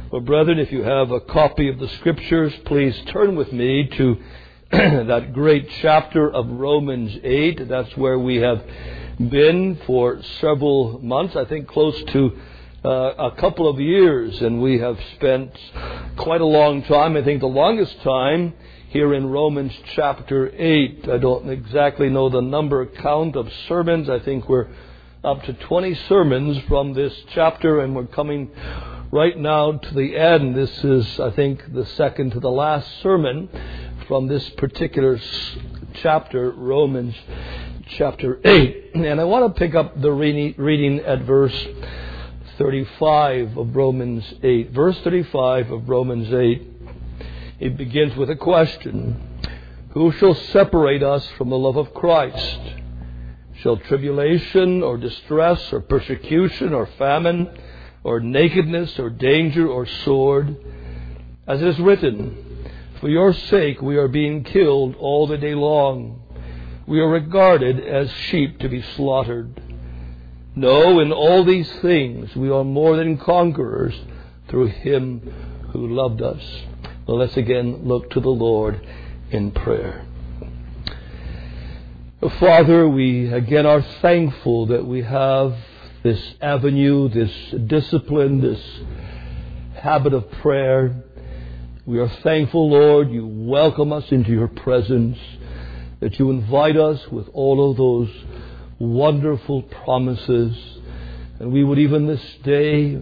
Well, brethren, if you have a copy of the Scriptures, please turn with me to that great chapter of Romans 8. That's where we have been for several months, I think close to a couple of years, and we have spent quite a long time, I think the longest time, here in Romans chapter 8. I don't exactly know the count of sermons. I think we're up to 20 sermons from this chapter, and we're coming right now to the end. This is, I think, the second to the last sermon from this particular chapter, Romans chapter 8. And I want to pick up the reading at verse 35 of Romans 8. Verse 35 of Romans 8, it begins with a question. Who shall separate us from the love of Christ? Shall tribulation or distress or persecution or famine or nakedness, or danger, or sword? As it is written, for your sake we are being killed all the day long. We are regarded as sheep to be slaughtered. No, in all these things we are more than conquerors through Him who loved us. Well, let's again look to the Lord in prayer. Father, we again are thankful that we have this avenue, this discipline, this habit of prayer. We are thankful, Lord, you welcome us into your presence, that you invite us with all of those wonderful promises. And we would even this day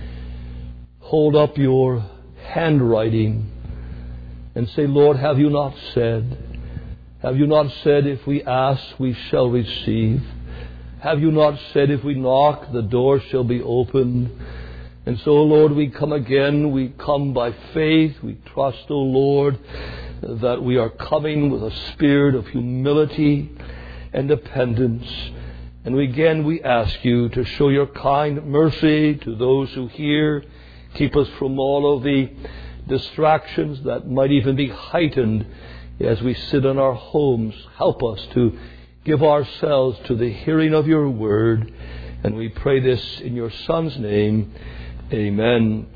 hold up your handwriting and say, Lord, have you not said? Have you not said, if we ask, we shall receive? Have you not said, if we knock, the door shall be opened? And so, Lord, we come again. We come by faith. We trust, O Lord, that we are coming with a spirit of humility and dependence. And we ask you to show your kind mercy to those who hear. Keep us from all of the distractions that might even be heightened as we sit in our homes. Help us to give ourselves to the hearing of your word. And we pray this in your Son's name. Amen.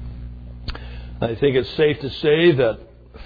I think it's safe to say that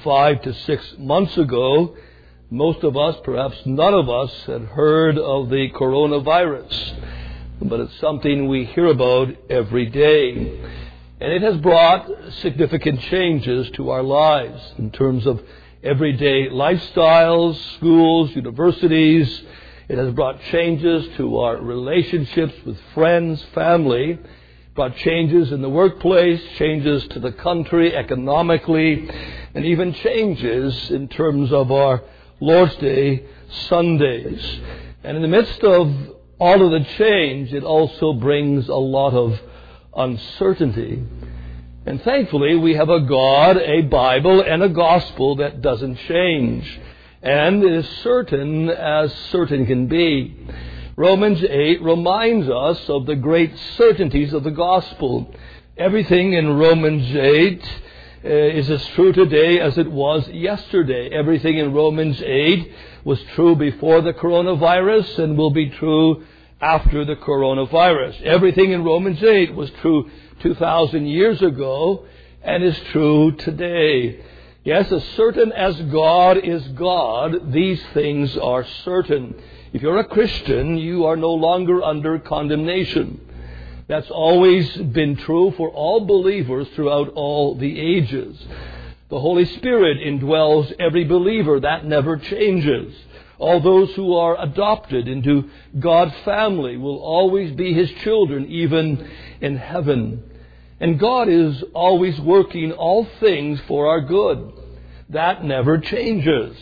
5 to 6 months ago, most of us, perhaps none of us, had heard of the coronavirus. But it's something we hear about every day. And it has brought significant changes to our lives in terms of everyday lifestyles, schools, universities. It has brought changes to our relationships with friends, family, brought changes in the workplace, changes to the country economically, and even changes in terms of our Lord's Day Sundays. And in the midst of all of the change, it also brings a lot of uncertainty. And thankfully, we have a God, a Bible, and a gospel that doesn't change, and is certain as certain can be. Romans 8 reminds us of the great certainties of the gospel. Everything in Romans 8 is as true today as it was yesterday. Everything in Romans 8 was true before the coronavirus and will be true after the coronavirus. Everything in Romans 8 was true 2,000 years ago and is true today. Yes, as certain as God is God, these things are certain. If you're a Christian, you are no longer under condemnation. That's always been true for all believers throughout all the ages. The Holy Spirit indwells every believer. That never changes. All those who are adopted into God's family will always be His children, even in heaven. And God is always working all things for our good. That never changes.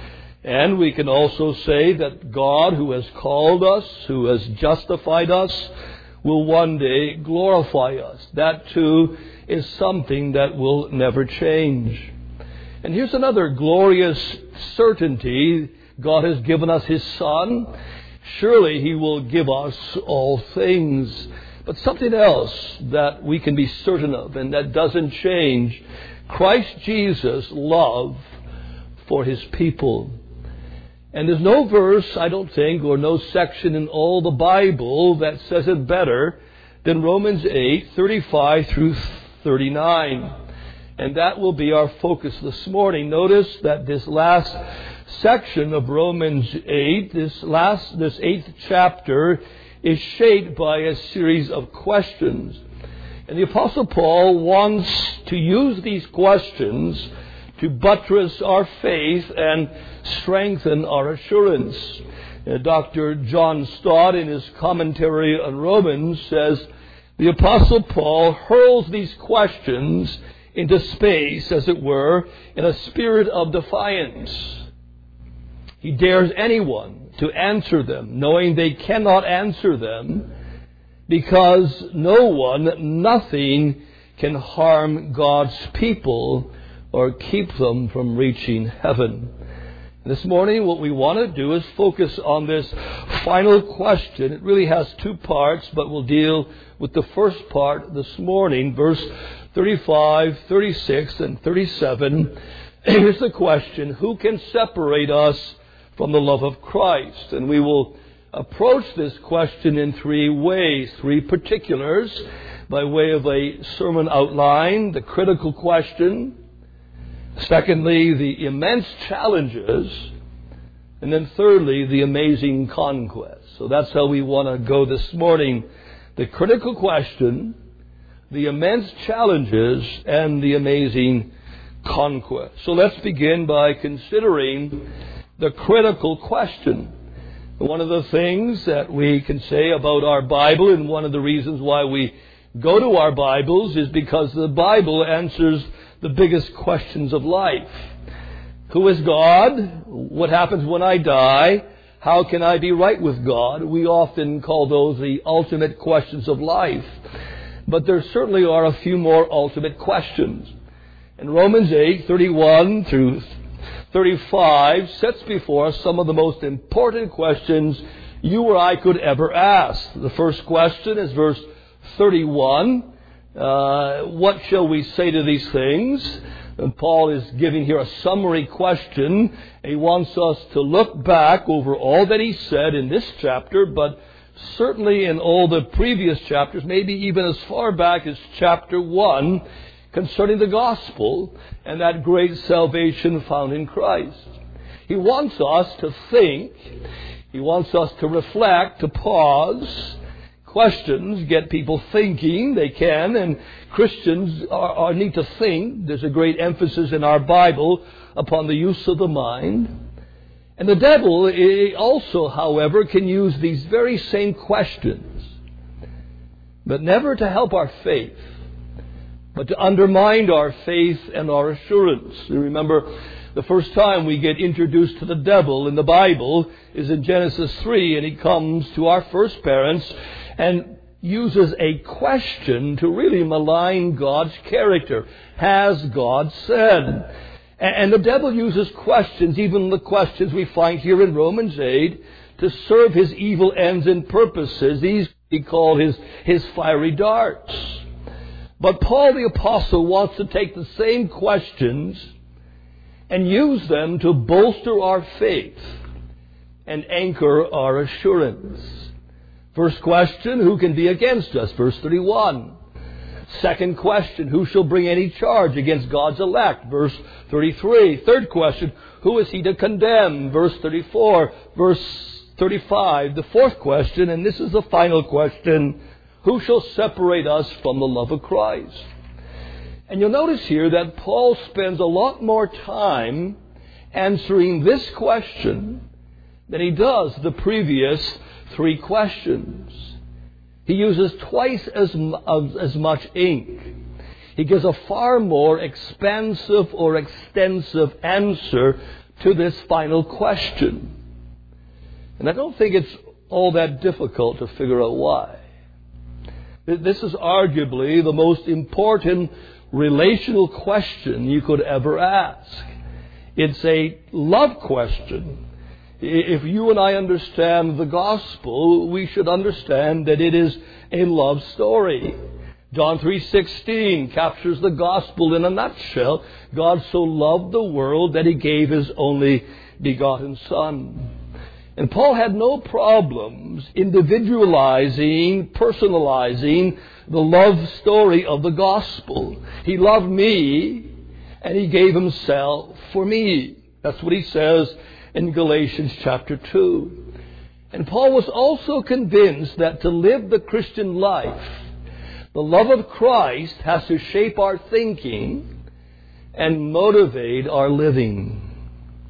And we can also say that God, who has called us, who has justified us, will one day glorify us. That too is something that will never change. And here's another glorious certainty. God has given us His Son. Surely He will give us all things. But something else that we can be certain of and that doesn't change, Christ Jesus' love for His people. And there's no verse, I don't think, or no section in all the Bible that says it better than Romans 8:35 through 39. And that will be our focus this morning. Notice that this last section of Romans 8, this 8th chapter, is shaped by a series of questions. And the Apostle Paul wants to use these questions to buttress our faith and strengthen our assurance. Dr. John Stott, in his commentary on Romans, says, the Apostle Paul hurls these questions into space, as it were, in a spirit of defiance. He dares anyone to answer them, knowing they cannot answer them, because nothing can harm God's people or keep them from reaching heaven. This morning, what we want to do is focus on this final question. It really has two parts, but we'll deal with the first part this morning, verse 35, 36, and 37. Here's the question: who can separate us from the love of Christ? And we will approach this question in three ways, three particulars, by way of a sermon outline: the critical question, secondly, the immense challenges, and then thirdly, the amazing conquest. So that's how we want to go this morning: the critical question, the immense challenges, and the amazing conquest. So let's begin by considering the critical question. One of the things that we can say about our Bible, and one of the reasons why we go to our Bibles, is because the Bible answers the biggest questions of life. Who is God? What happens when I die? How can I be right with God? We often call those the ultimate questions of life. But there certainly are a few more ultimate questions. And Romans 8, 31 through 35 sets before us some of the most important questions you or I could ever ask. The first question is verse 31. What shall we say to these things? And Paul is giving here a summary question. He wants us to look back over all that he said in this chapter, but certainly in all the previous chapters, maybe even as far back as chapter 1, concerning the gospel and that great salvation found in Christ. He wants us to think. He wants us to reflect, to pause. Questions get people thinking. They can, and Christians need to think. There's a great emphasis in our Bible upon the use of the mind. And the devil also, however, can use these very same questions, but never to help our faith, but to undermine our faith and our assurance. You remember, the first time we get introduced to the devil in the Bible is in Genesis 3, and he comes to our first parents and uses a question to really malign God's character. Has God said? And the devil uses questions, even the questions we find here in Romans 8, to serve his evil ends and purposes. These he called his fiery darts. But Paul the Apostle wants to take the same questions and use them to bolster our faith and anchor our assurance. First question: who can be against us? Verse 31. Second question: who shall bring any charge against God's elect? Verse 33. Third question: who is he to condemn? Verse 34. Verse 35. The fourth question, and this is the final question: who shall separate us from the love of Christ? And you'll notice here that Paul spends a lot more time answering this question than he does the previous three questions. He uses twice as much ink. He gives a far more expansive or extensive answer to this final question. And I don't think it's all that difficult to figure out why. This is arguably the most important relational question you could ever ask. It's a love question. If you and I understand the gospel, we should understand that it is a love story. John 3:16 captures the gospel in a nutshell. God so loved the world that he gave his only begotten Son. And Paul had no problems individualizing, personalizing the love story of the gospel. He loved me, and He gave Himself for me. That's what he says in Galatians chapter 2. And Paul was also convinced that to live the Christian life, the love of Christ has to shape our thinking and motivate our living.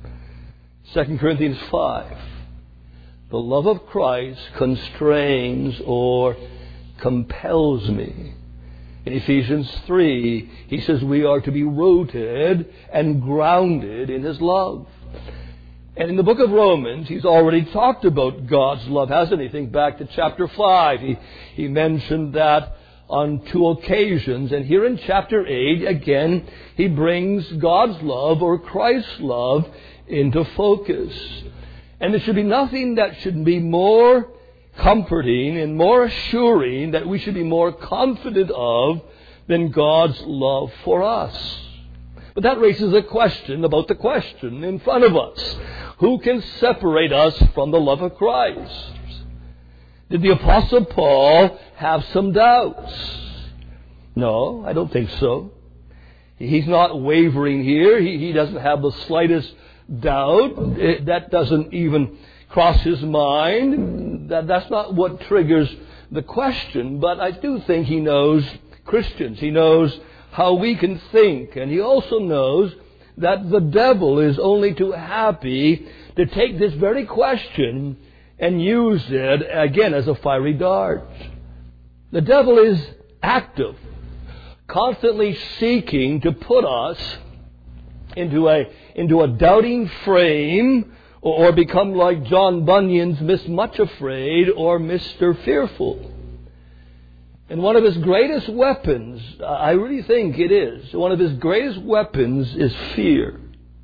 2 Corinthians 5. The love of Christ constrains or compels me. In Ephesians 3, he says we are to be rooted and grounded in His love. And in the book of Romans, he's already talked about God's love, hasn't he? Think back to chapter 5. He mentioned that on 2 occasions. And here in chapter 8, again, he brings God's love or Christ's love into focus. And there should be nothing that should be more comforting and more assuring, that we should be more confident of, than God's love for us. But that raises a question about the question in front of us. Who can separate us from the love of Christ? Did the Apostle Paul have some doubts? No, I don't think so. He's not wavering here. He doesn't have the slightest doubt. That doesn't even cross his mind. That's not what triggers the question. But I do think he knows Christians. He knows how we can think. And he also knows that the devil is only too happy to take this very question and use it, again, as a fiery dart. The devil is active, constantly seeking to put us into a doubting frame, or become like John Bunyan's Miss Much Afraid or Mr. Fearful. And one of his greatest weapons, I really think it is, one of his greatest weapons is fear.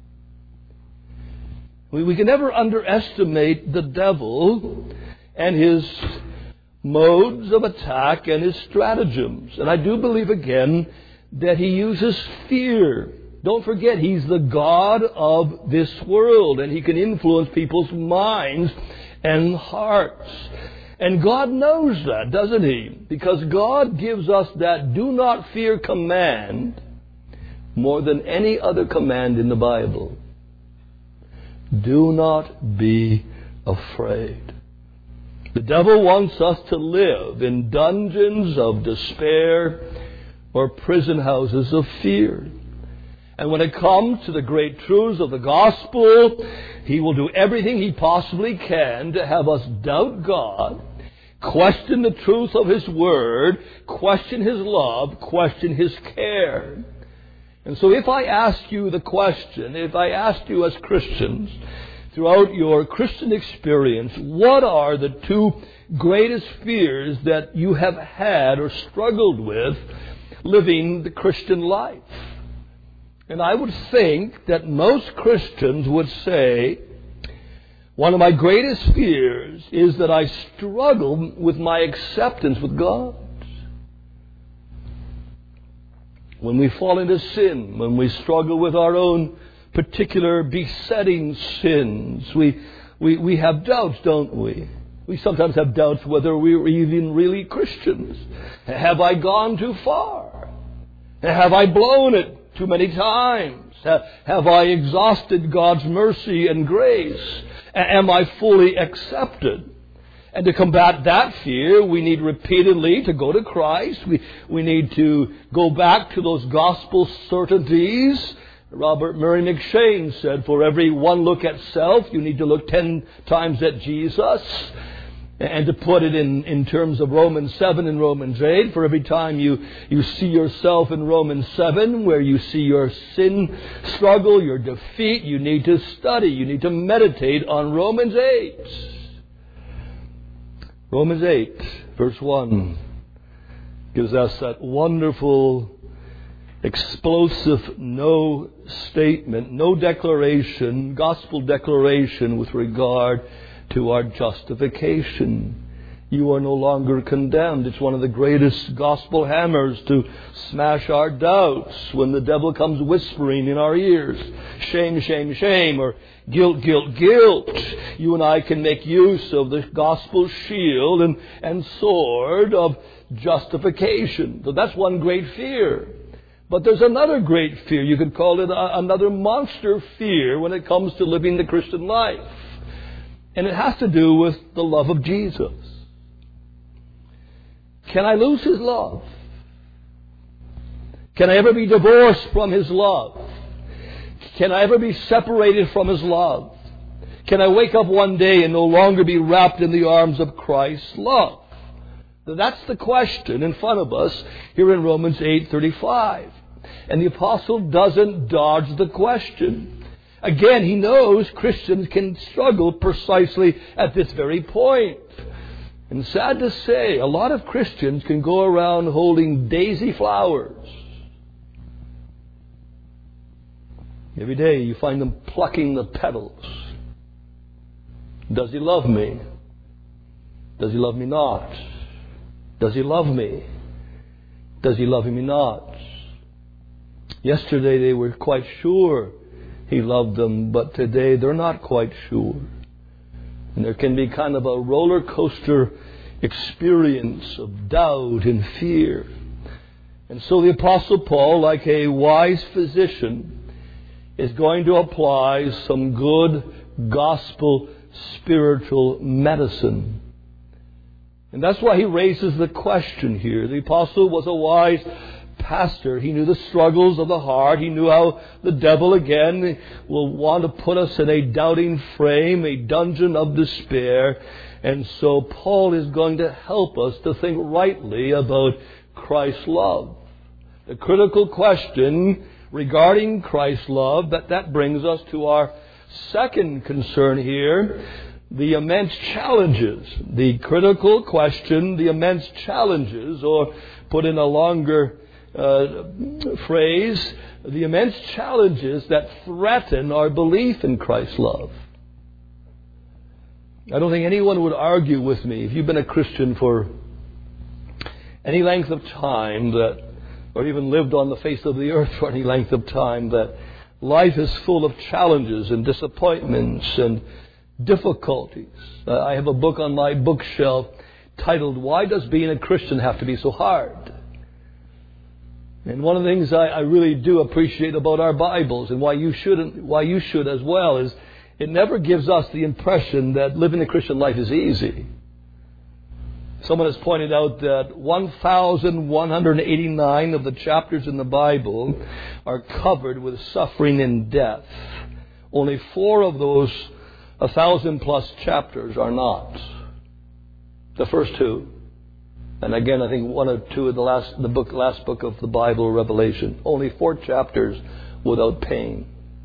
We can never underestimate the devil and his modes of attack and his stratagems. And I do believe again that he uses fear. Don't forget, he's the god of this world, and he can influence people's minds and hearts. And God knows that, doesn't He? Because God gives us that do not fear command more than any other command in the Bible. Do not be afraid. The devil wants us to live in dungeons of despair or prison houses of fear. And when it comes to the great truths of the gospel, he will do everything he possibly can to have us doubt God, question the truth of His Word, question His love, question His care. And so if I ask you the question, if I ask you as Christians, throughout your Christian experience, what are the two greatest fears that you have had or struggled with living the Christian life? And I would think that most Christians would say, one of my greatest fears is that I struggle with my acceptance with God. When we fall into sin, when we struggle with our own particular besetting sins, we have doubts, don't we? We sometimes have doubts whether we're even really Christians. Have I gone too far? Have I blown it too many times? Have I exhausted God's mercy and grace? Am I fully accepted? And to combat that fear, we need repeatedly to go to Christ. We need to go back to those gospel certainties. Robert Murray McShane said, for every one look at self, you need to look 10 times at Jesus. And to put it in terms of Romans 7 and Romans 8, for every time you see yourself in Romans 7, where you see your sin struggle, your defeat, you need to study, you need to meditate on Romans 8. Romans 8, verse 1, gives us that wonderful, explosive no statement, no declaration, gospel declaration with regard to our justification. You are no longer condemned. It's one of the greatest gospel hammers to smash our doubts when the devil comes whispering in our ears, shame, shame, shame, or guilt, guilt, guilt. you and I can make use of the gospel shield and sword of justification. So that's one great fear. But there's another great fear. You could call it another monster fear when it comes to living the Christian life. And it has to do with the love of Jesus. Can I lose His love? Can I ever be divorced from His love? Can I ever be separated from His love? Can I wake up one day and no longer be wrapped in the arms of Christ's love? That's the question in front of us here in Romans 8:35. And the apostle doesn't dodge the question. Again, he knows Christians can struggle precisely at this very point. And sad to say, a lot of Christians can go around holding daisy flowers. Every day you find them plucking the petals. Does He love me? Does He love me not? Does He love me? Does He love me not? Yesterday they were quite sure He loved them, but today they're not quite sure. And there can be kind of a roller coaster experience of doubt and fear. And so the Apostle Paul, like a wise physician, is going to apply some good gospel spiritual medicine. And that's why he raises the question here. The apostle was a wise pastor. He knew the struggles of the heart. He knew how the devil again will want to put us in a doubting frame, a dungeon of despair. And so Paul is going to help us to think rightly about Christ's love. The critical question regarding Christ's love, that brings us to our second concern here, the immense challenges. The critical question, the immense challenges, or put in a longer phrase, the immense challenges that threaten our belief in Christ's love. I don't think anyone would argue with me, if you've been a Christian for any length of time, that, or even lived on the face of the earth for any length of time, that life is full of challenges and disappointments and difficulties. I have a book on my bookshelf titled, "Why Does Being a Christian Have to Be So Hard?" And one of the things I really do appreciate about our Bibles, and why you should as well, is it never gives us the impression that living the Christian life is easy. Someone has pointed out that 1,189 of the chapters in the Bible are covered with suffering and death. Only 4 of those 1,000+ chapters are not. The first 2. And again, I think 1 or 2 of the last book of the Bible, Revelation. Only 4 chapters without pain.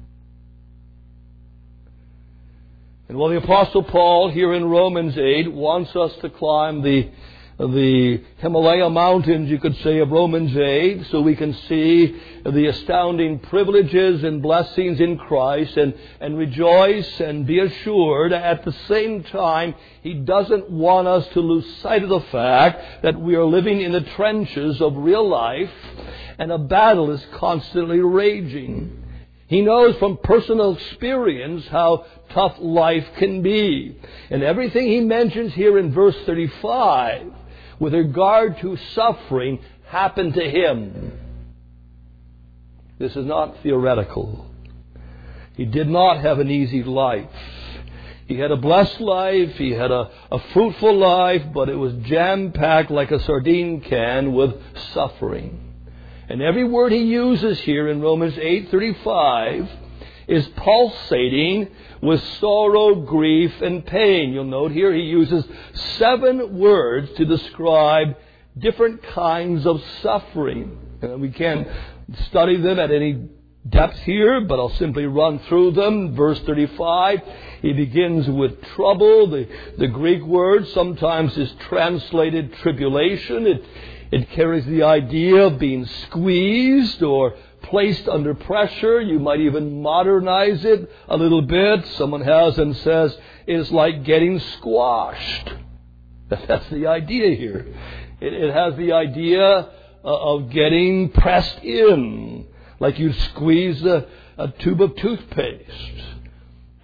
And while the Apostle Paul here in Romans 8 wants us to climb the Himalaya mountains, you could say, of Romans 8, so we can see the astounding privileges and blessings in Christ and rejoice and be assured, at the same time, he doesn't want us to lose sight of the fact that we are living in the trenches of real life and a battle is constantly raging. He knows from personal experience how tough life can be. And everything he mentions here in verse 35 with regard to suffering happened to him. This is not theoretical. He did not have an easy life. He had a blessed life. He had a fruitful life, but it was jam-packed like a sardine can with suffering. And every word he uses here in Romans 8:35 is pulsating with sorrow, grief, and pain. You'll note here he uses 7 words to describe different kinds of suffering. And we can't study them at any depth here, but I'll simply run through them. Verse 35, he begins with trouble. The Greek word sometimes is translated tribulation. It carries the idea of being squeezed or placed under pressure. You might even modernize it a little bit. Someone has and says it's like getting squashed. That's the idea here. It has the idea of getting pressed in, like you squeeze a tube of toothpaste.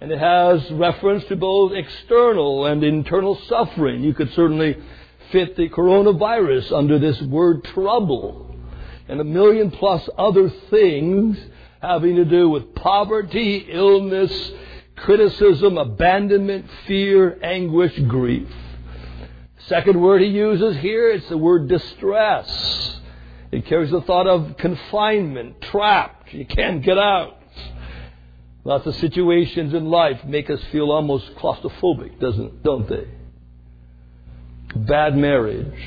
And it has reference to both external and internal suffering. You could certainly fit the coronavirus under this word trouble, and 1 million plus other things having to do with poverty, illness, criticism, abandonment, fear, anguish, grief. Second word he uses here, it's the word distress. It carries the thought of confinement, trapped. You can't get out. Lots of situations in life make us feel almost claustrophobic, don't they? Bad marriage,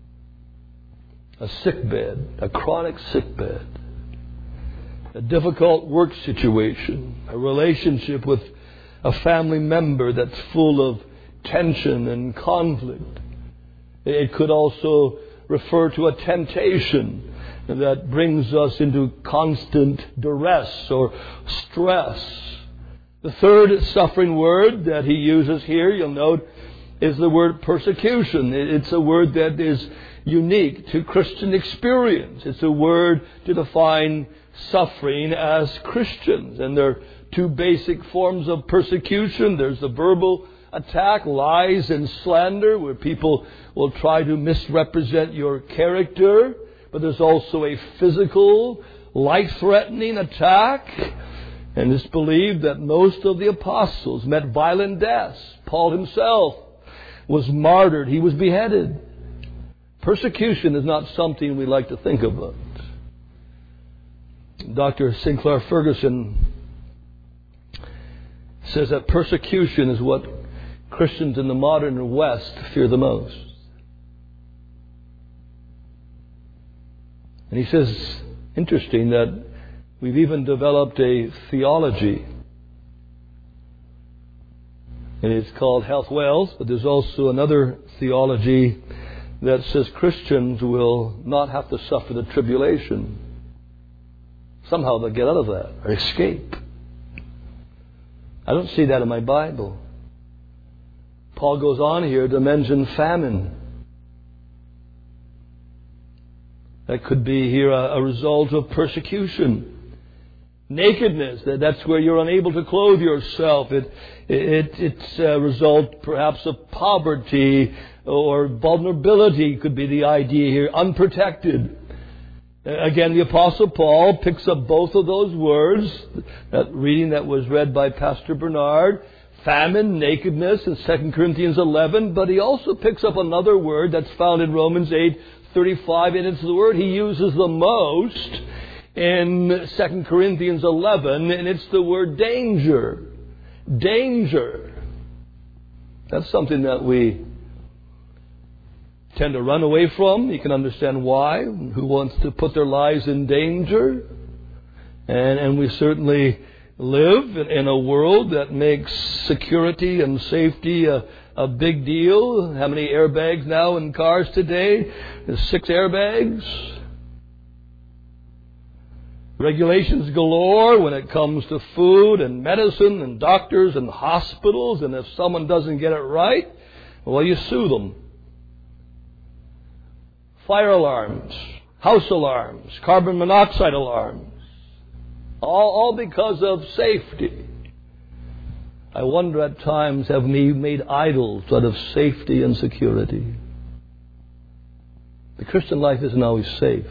a sick bed, a chronic sick bed, a difficult work situation, a relationship with a family member that's full of tension and conflict. It could also refer to a temptation that brings us into constant duress or stress. The third suffering word that he uses here, you'll note, is the word persecution. It's a word that is unique to Christian experience. It's a word to define suffering as Christians. And there are two basic forms of persecution. There's the verbal attack, lies and slander, where people will try to misrepresent your character. But there's also a physical, life-threatening attack. And it's believed that most of the apostles met violent deaths. Paul himself was martyred. He was beheaded. Persecution is not something we like to think about. Dr. Sinclair Ferguson says that persecution is what Christians in the modern West fear the most. And he says, interesting, that we've even developed a theology. And it's called Health Wells, but there's also another theology that says Christians will not have to suffer the tribulation. Somehow they'll get out of that or escape. I don't see that in my Bible. Paul goes on here to mention famine. That could be here a result of persecution. Nakedness, that's where you're unable to clothe yourself. It's a result perhaps of poverty or vulnerability could be the idea here. Unprotected. Again, the Apostle Paul picks up both of those words. That reading that was read by Pastor Bernard. Famine, nakedness in 2 Corinthians 11. But he also picks up another word that's found in Romans 8:35. And it's the word he uses the most in 2 Corinthians 11. And it's the word danger. Danger. That's something that we tend to run away from. You can understand why. Who wants to put their lives in danger? And we certainly live in a world that makes security and safety a big deal. How many airbags now in cars today? There's 6 airbags. Regulations galore when it comes to food and medicine and doctors and hospitals. And if someone doesn't get it right, well, you sue them. Fire alarms, house alarms, carbon monoxide alarms. All because of safety. I wonder at times, have we made idols out of safety and security? The Christian life isn't always safe.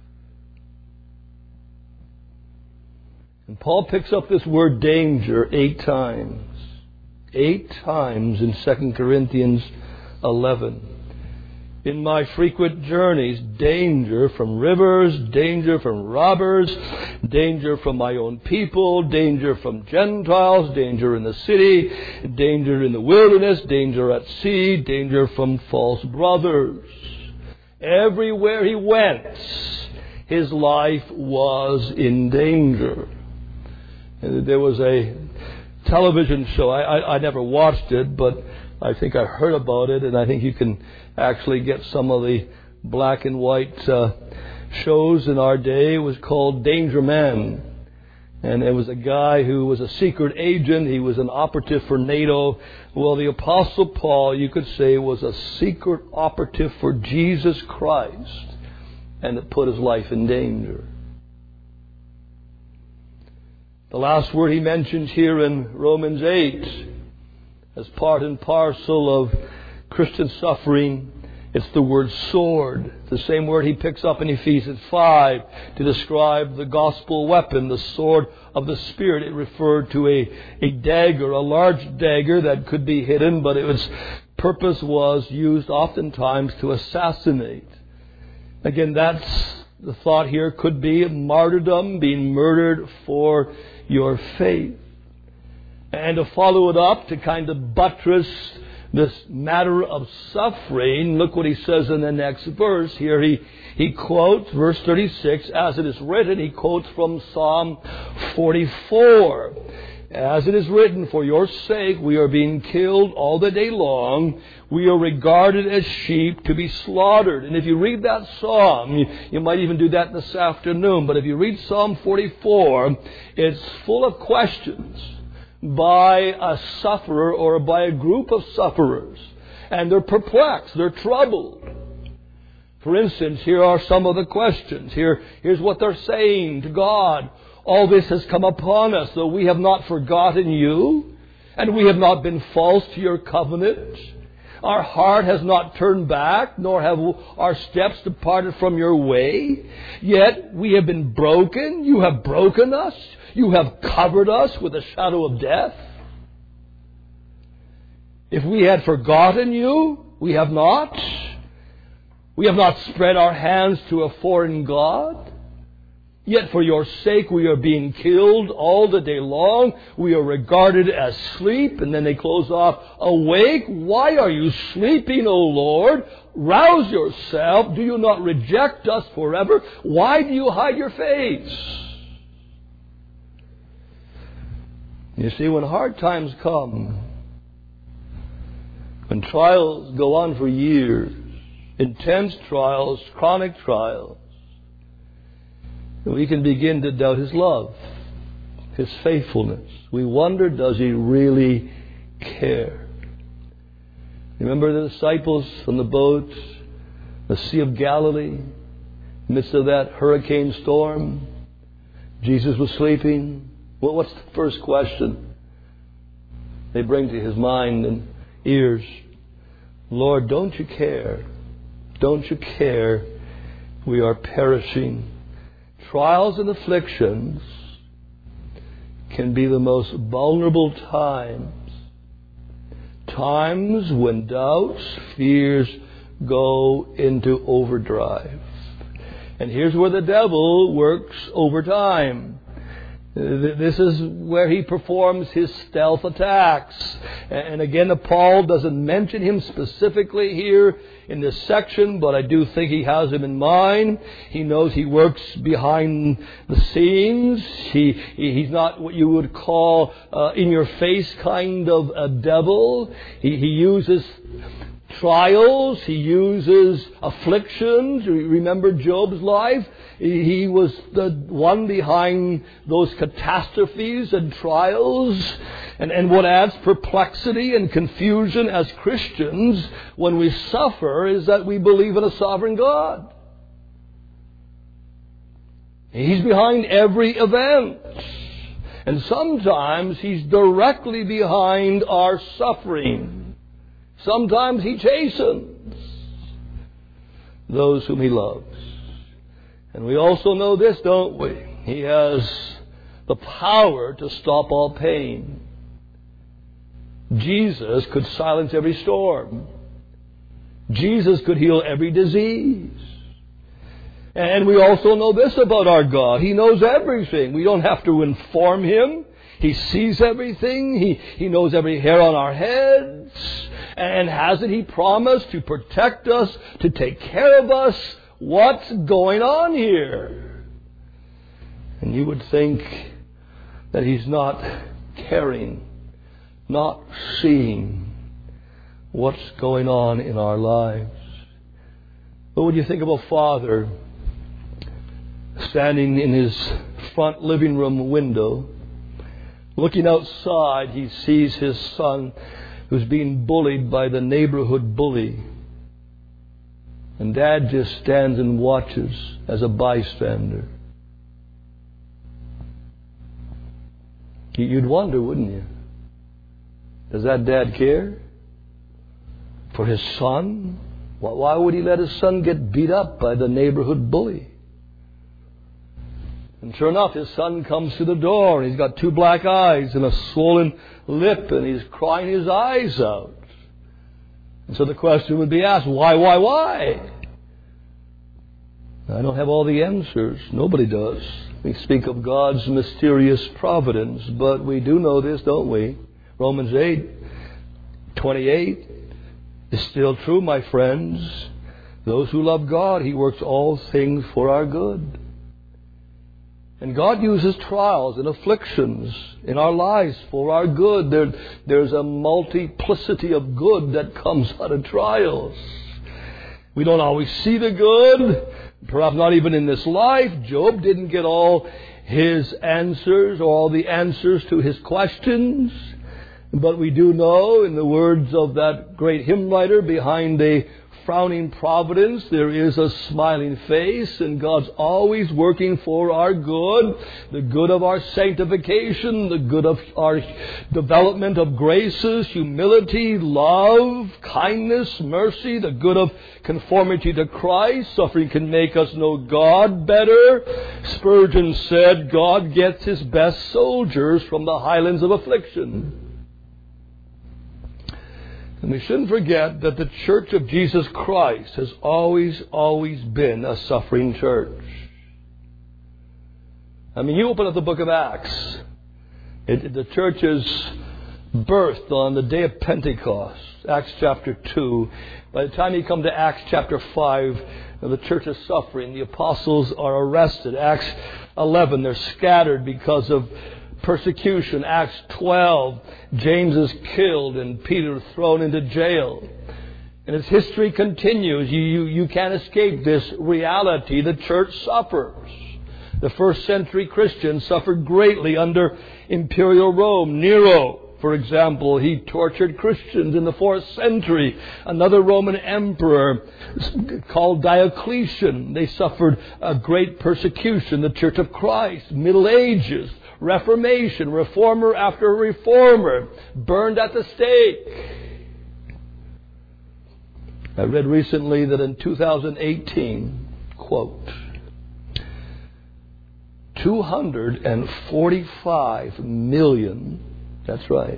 And Paul picks up this word danger 8 times. 8 times in 2 Corinthians 11. In my frequent journeys, danger from rivers, danger from robbers, danger from my own people, danger from Gentiles, danger in the city, danger in the wilderness, danger at sea, danger from false brothers. Everywhere he went, his life was in danger. And there was a television show, I never watched it, but I think I heard about it, and I think you can actually get some of the black and white shows in our day. It was called Danger Man. And there was a guy who was a secret agent. He was an operative for NATO. Well, the Apostle Paul, you could say, was a secret operative for Jesus Christ. And it put his life in danger. The last word he mentions here in Romans 8 as part and parcel of Christian suffering, it's the word sword. The same word he picks up in Ephesians 5 to describe the gospel weapon, the sword of the Spirit. It referred to a dagger, a large dagger that could be hidden, but its purpose was used oftentimes to assassinate. Again, that's the thought here, could be martyrdom, being murdered for your faith. And to follow it up, to kind of buttress this matter of suffering, look what he says in the next verse. Here he quotes, verse 36, as it is written, he quotes from Psalm 44. As it is written, for your sake we are being killed all the day long. We are regarded as sheep to be slaughtered. And if you read that psalm, you might even do that this afternoon, but if you read Psalm 44, it's full of questions by a sufferer or by a group of sufferers. And they're perplexed, they're troubled. For instance, here are some of the questions. Here's what they're saying to God. All this has come upon us, though we have not forgotten you, and we have not been false to your covenant. Our heart has not turned back, nor have our steps departed from your way. Yet we have been broken. You have broken us. You have covered us with a shadow of death. If we had forgotten you, we have not. We have not spread our hands to a foreign god. Yet for your sake we are being killed all the day long. We are regarded as sleep. And then they close off, awake. Why are you sleeping, O Lord? Rouse yourself. Do you not reject us forever? Why do you hide your face? You see, when hard times come, when trials go on for years, intense trials, chronic trials, we can begin to doubt His love, His faithfulness. We wonder, does He really care? Remember the disciples on the boat, the Sea of Galilee, in the midst of that hurricane storm? Jesus was sleeping. Well, what's the first question they bring to His mind and ears? Lord, don't you care? Don't you care? We are perishing. Trials and afflictions can be the most vulnerable times. Times when doubts, fears go into overdrive. And here's where the devil works overtime. This is where he performs his stealth attacks. And again, Paul doesn't mention him specifically here in this section, but I do think he has him in mind. He knows he works behind the scenes. He's not what you would call in your face kind of a devil. He uses trials. He uses afflictions. Remember Job's life? He was the one behind those catastrophes and trials. And what adds perplexity and confusion as Christians when we suffer is that we believe in a sovereign God. He's behind every event. And sometimes He's directly behind our suffering. Sometimes He chastens those whom He loves. And we also know this, don't we? He has the power to stop all pain. Jesus could silence every storm. Jesus could heal every disease. And we also know this about our God. He knows everything. We don't have to inform Him. He sees everything. He knows every hair on our heads. And hasn't He promised to protect us, to take care of us? What's going on here? And you would think that He's not caring, not seeing what's going on in our lives. But when you think of a father standing in his front living room window, looking outside, he sees his son who's being bullied by the neighborhood bully. And Dad just stands and watches as a bystander. You'd wonder, wouldn't you? Does that dad care for his son? Why would he let his son get beat up by the neighborhood bully? And sure enough, his son comes to the door, and he's got 2 black eyes and a swollen lip, and he's crying his eyes out. And so the question would be asked, why? I don't have all the answers. Nobody does. We speak of God's mysterious providence, but we do know this, don't we? Romans 8:28 is still true, my friends. Those who love God, He works all things for our good. And God uses trials and afflictions in our lives for our good. There's a multiplicity of good that comes out of trials. We don't always see the good, perhaps not even in this life. Job didn't get all his answers or all the answers to his questions. But we do know, in the words of that great hymn writer, behind a frowning providence there is a smiling face, and God's always working for our good, the good of our sanctification, the good of our development of graces, humility, love, kindness, mercy, the good of conformity to Christ. Suffering can make us know God better. Spurgeon said, God gets His best soldiers from the highlands of affliction. And we shouldn't forget that the Church of Jesus Christ has always been a suffering church. I mean, you open up the book of Acts. The church is birthed on the day of Pentecost, Acts chapter 2. By the time you come to Acts chapter 5, the church is suffering. The apostles are arrested. Acts 11, they're scattered because of persecution. Acts 12, James is killed and Peter thrown into jail. And as history continues, you can't escape this reality. The church suffers. The first century Christians suffered greatly under imperial Rome. Nero, for example, he tortured Christians in the 4th century. Another Roman emperor called Diocletian, they suffered a great persecution. The Church of Christ, Middle Ages, Reformation, reformer after reformer, burned at the stake. I read recently that in 2018, quote, 245 million, that's right,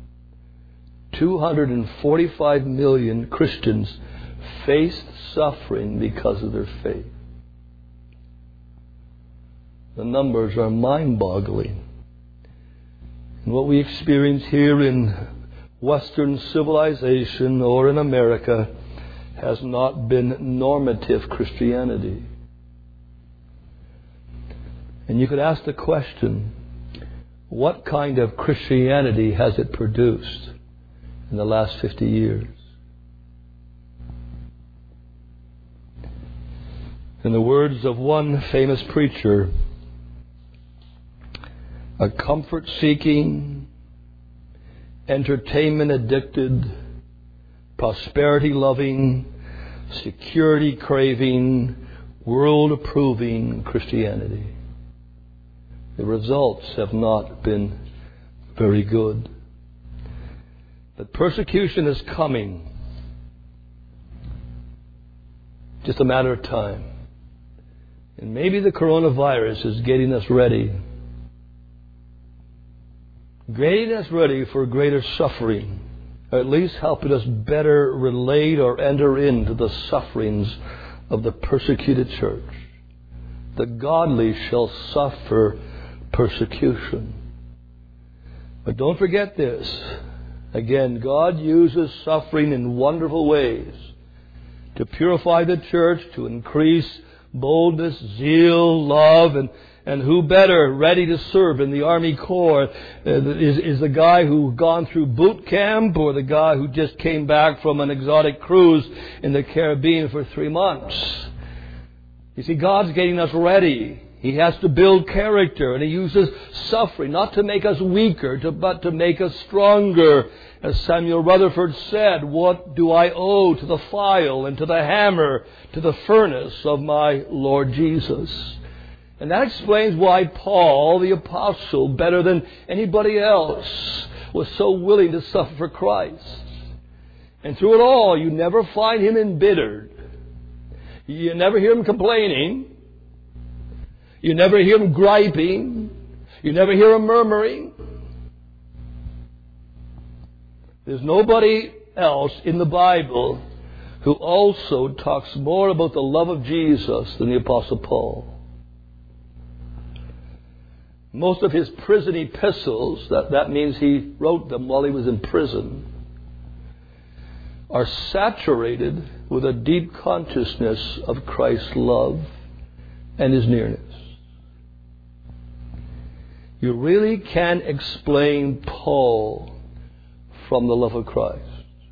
245 million Christians faced suffering because of their faith. The numbers are mind-boggling. And what we experience here in Western civilization or in America has not been normative Christianity. And you could ask the question, what kind of Christianity has it produced in the last 50 years? In the words of one famous preacher, a comfort-seeking, entertainment-addicted, prosperity-loving, security-craving, world-approving Christianity. The results have not been very good. But persecution is coming. Just a matter of time. And maybe the coronavirus is getting us ready. Getting us ready for greater suffering. Or at least helping us better relate or enter into the sufferings of the persecuted church. The godly shall suffer persecution. But don't forget this. Again, God uses suffering in wonderful ways to purify the church, to increase boldness, zeal, love, and who better ready to serve in the Army Corps is the guy who's gone through boot camp or the guy who just came back from an exotic cruise in the Caribbean for 3 months. You see, God's getting us ready. He has to build character, and He uses suffering not to make us weaker, but to make us stronger. As Samuel Rutherford said, what do I owe to the file and to the hammer, to the furnace of my Lord Jesus? And that explains why Paul, the apostle, better than anybody else, was so willing to suffer for Christ. And through it all, you never find him embittered. You never hear him complaining. You never hear him griping. You never hear him murmuring. There's nobody else in the Bible who also talks more about the love of Jesus than the Apostle Paul. Most of his prison epistles, that means he wrote them while he was in prison, are saturated with a deep consciousness of Christ's love and his nearness. You really can't explain Paul from the love of Christ.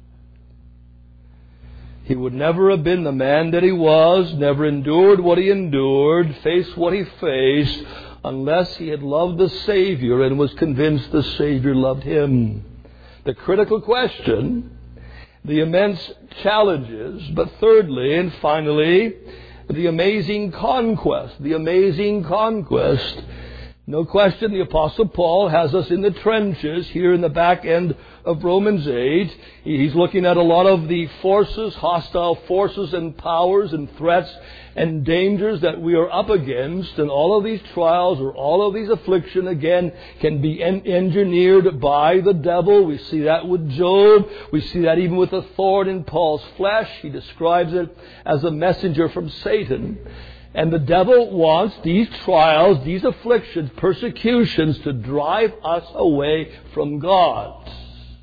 He would never have been the man that he was, never endured what he endured, faced what he faced, unless he had loved the Savior and was convinced the Savior loved him. The critical question, the immense challenges, but thirdly and finally, the amazing conquest. The amazing conquest. No question, the Apostle Paul has us in the trenches here in the back end of Romans 8. He's looking at a lot of the forces, hostile forces and powers and threats and dangers that we are up against. And all of these trials or all of these affliction, again, can be engineered by the devil. We see that with Job. We see that even with the thorn in Paul's flesh. He describes it as a messenger from Satan. And the devil wants these trials, these afflictions, persecutions to drive us away from God.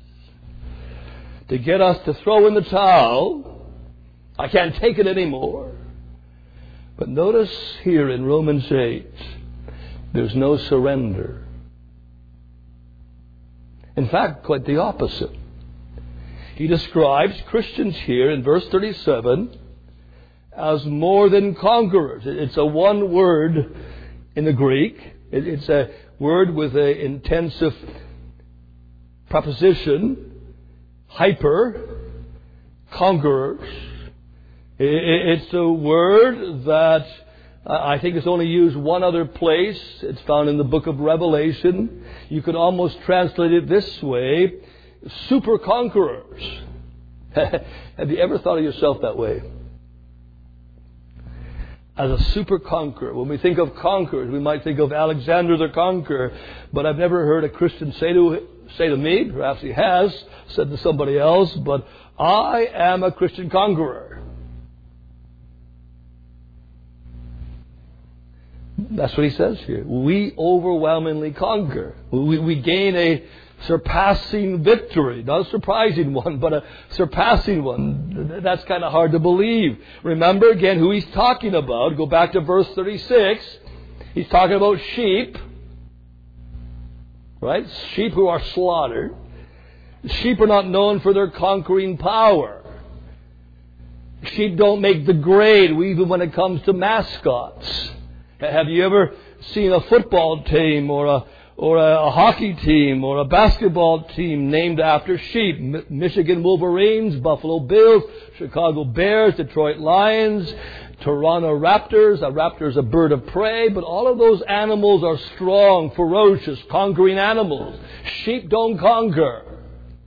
To get us to throw in the towel. I can't take it anymore. But notice here in Romans 8, there's no surrender. In fact, quite the opposite. He describes Christians here in verse 37 as more than conquerors. It's a one word in the Greek. It's a word with an intensive preposition, hyper, conquerors. It's a word that I think is only used one other place. It's found in the book of Revelation. You could almost translate it this way, super conquerors. Have you ever thought of yourself that way? As a super conqueror. When we think of conquerors, we might think of Alexander the Conqueror, but I've never heard a Christian say to me, perhaps he has, said to somebody else, but I am a Christian conqueror. That's what he says here. We overwhelmingly conquer. We gain a surpassing victory. Not a surprising one, but a surpassing one. That's kind of hard to believe. Remember again who he's talking about. Go back to verse 36. He's talking about sheep. Right? Sheep who are slaughtered. Sheep are not known for their conquering power. Sheep don't make the grade, even when it comes to mascots. Have you ever seen a football team or a hockey team or a basketball team named after sheep? Michigan Wolverines, Buffalo Bills, Chicago Bears, Detroit Lions, Toronto Raptors. A raptor is a bird of prey, but all of those animals are strong, ferocious, conquering animals. Sheep don't conquer.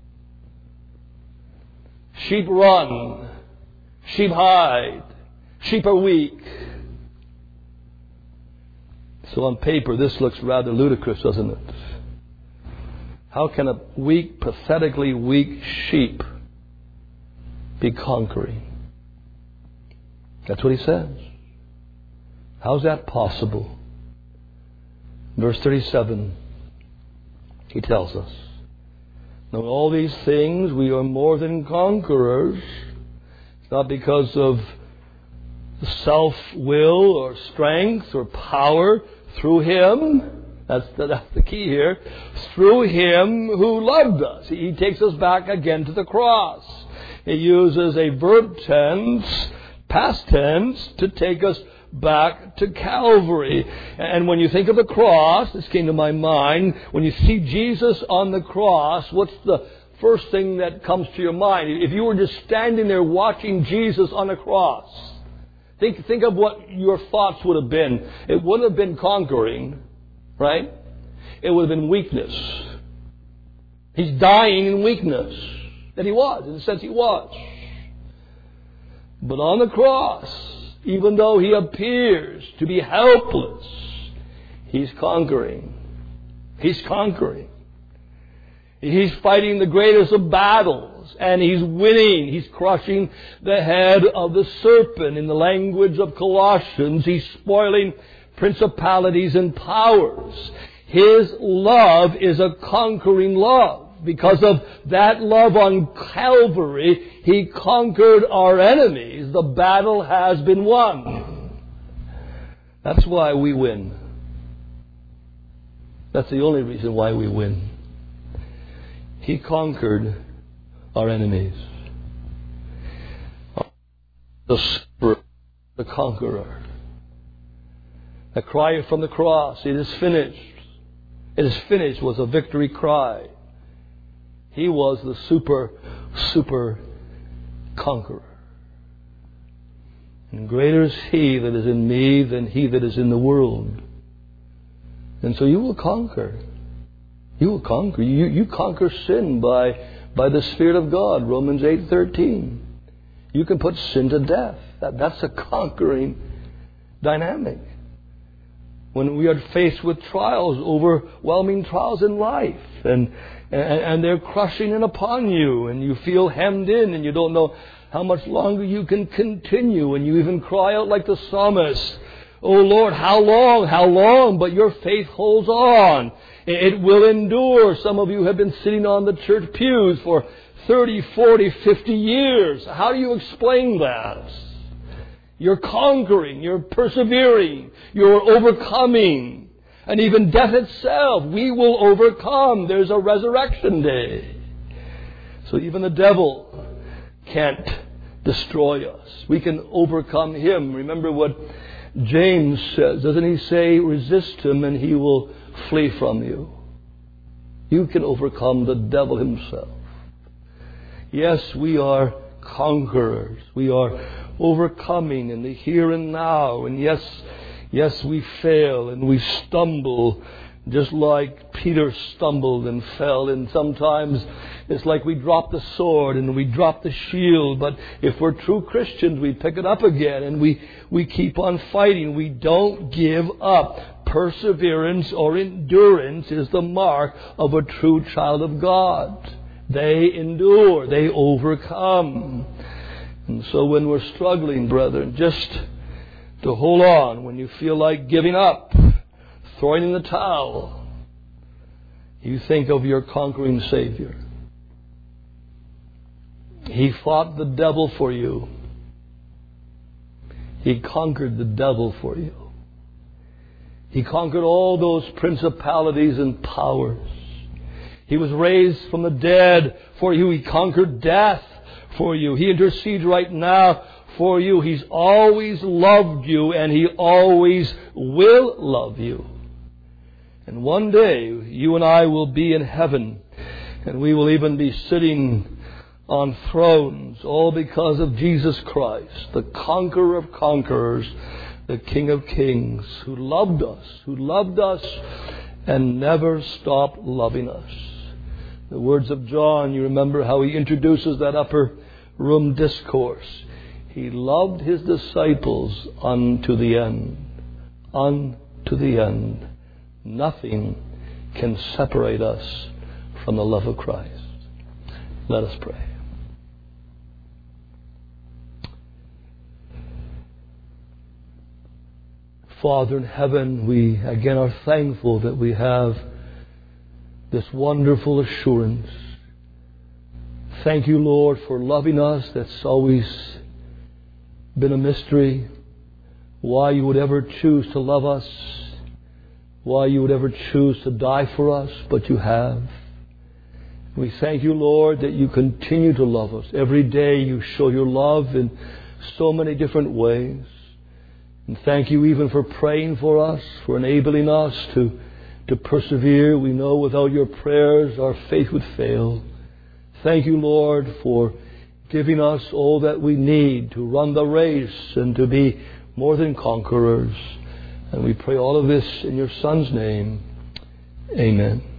Sheep run. Sheep hide. Sheep are weak. So on paper, this looks rather ludicrous, doesn't it? How can a weak, pathetically weak sheep be conquering? That's what he says. How's that possible? Verse 37, he tells us, now in all these things we are more than conquerors. It's not because of self-will or strength or power. Through Him, that's the key here, through Him who loved us. He takes us back again to the cross. He uses a verb tense, past tense, to take us back to Calvary. And when you think of the cross, this came to my mind, when you see Jesus on the cross, what's the first thing that comes to your mind? If you were just standing there watching Jesus on a cross, Think of what your thoughts would have been. It wouldn't have been conquering, right? It would have been weakness. He's dying in weakness. And he was, in a sense he was. But on the cross, even though he appears to be helpless, he's conquering. He's conquering. He's fighting the greatest of battles, and he's winning. He's crushing the head of the serpent. In the language of Colossians, he's spoiling principalities and powers. His love is a conquering love. Because of that love on Calvary, he conquered our enemies. The battle has been won. That's why we win. That's the only reason why we win. He conquered our enemies. The conqueror. The cry from the cross, it is finished. It is finished was a victory cry. He was the super conqueror. And greater is He that is in me than he that is in the world. And so you will conquer. You will conquer. You conquer sin by the Spirit of God. Romans 8:13. You can put sin to death. That's a conquering dynamic. When we are faced with trials, overwhelming trials in life, and they're crushing in upon you, and you feel hemmed in, and you don't know how much longer you can continue, and you even cry out like the psalmist, "Oh Lord, how long, how long?" But your faith holds on. It will endure. Some of you have been sitting on the church pews for 30, 40, 50 years. How do you explain that? You're conquering, you're persevering, you're overcoming. And even death itself, we will overcome. There's a resurrection day. So even the devil can't destroy us. We can overcome him. Remember what James says. Doesn't he say, resist him and he will flee from you? You can overcome the devil himself. Yes, we are conquerors. We are overcoming in the here and now. And yes, we fail and we stumble, just like Peter stumbled and fell. And sometimes it's like we drop the sword and we drop the shield. But if we're true Christians, we pick it up again and we keep on fighting. We don't give up. Perseverance or endurance is the mark of a true child of God. They endure. They overcome. And so when we're struggling, brethren, just to hold on when you feel like giving up, throwing in the towel, you think of your conquering Savior. He fought the devil for you. He conquered the devil for you. He conquered all those principalities and powers. He was raised from the dead for you. He conquered death for you. He intercedes right now for you. He's always loved you and He always will love you. And one day you and I will be in heaven, and we will even be sitting on thrones, all because of Jesus Christ, the conqueror of conquerors, the King of kings, who loved us and never stopped loving us. The words of John, you remember how he introduces that upper room discourse. He loved His disciples unto the end. Unto the end. Nothing can separate us from the love of Christ. Let us pray. Father in heaven, we again are thankful that we have this wonderful assurance. Thank you, Lord, for loving us. That's always been a mystery. Why you would ever choose to love us. Why you would ever choose to die for us. But you have. We thank you, Lord, that you continue to love us. Every day you show your love in so many different ways. And thank you even for praying for us, for enabling us to persevere. We know without your prayers our faith would fail. Thank you, Lord, for giving us all that we need to run the race and to be more than conquerors. And we pray all of this in your Son's name. Amen.